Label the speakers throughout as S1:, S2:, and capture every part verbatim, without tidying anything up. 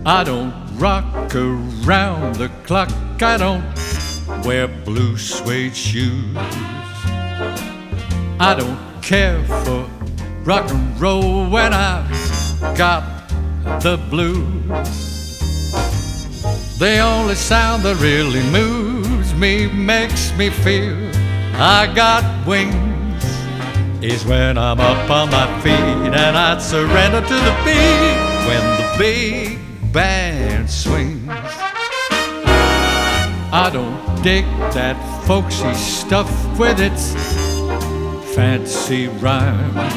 S1: I don't rock around the clock. I don't wear blue suede shoes. I don't care for rock and roll when I've got the blues. The only sound that really moves me, makes me feel I got wings, is when I'm up on my feet and I'd surrender to the beat when the big band swings. I don't dig that folksy stuff with its fancy rhymes.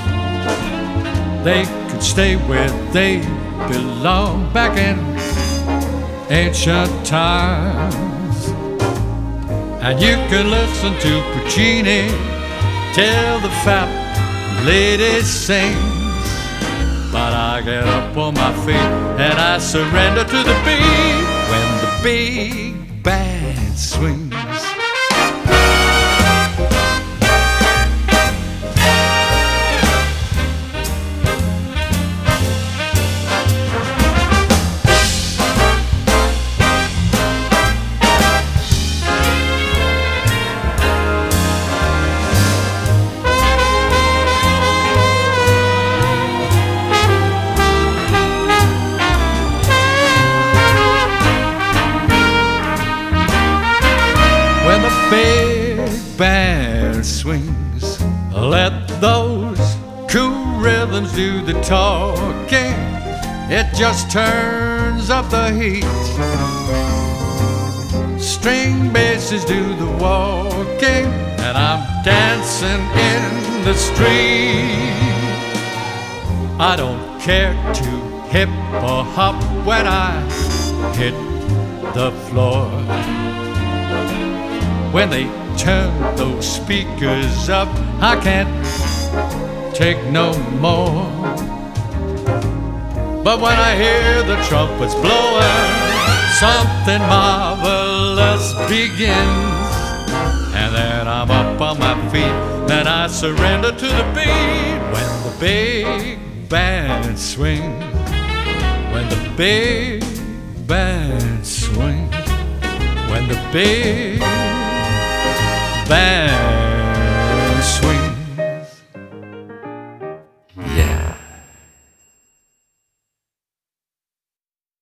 S1: They could stay where they belong back in ancient times. And you can listen to Puccini till the fat lady sings. But I get up on my feet and I surrender to the beat when the big band swings. When the big band swings, let those cool rhythms do the talking. It just turns up the heat. String basses do the walking, and I'm dancing in the street. I don't care to hip or hop when I hit the floor. When they turn those speakers up, I can't take no more. But when I hear the trumpets blowing, something marvelous begins. And then I'm up on my feet, then I surrender to the beat when the big band swings. When the big band swings. When the big band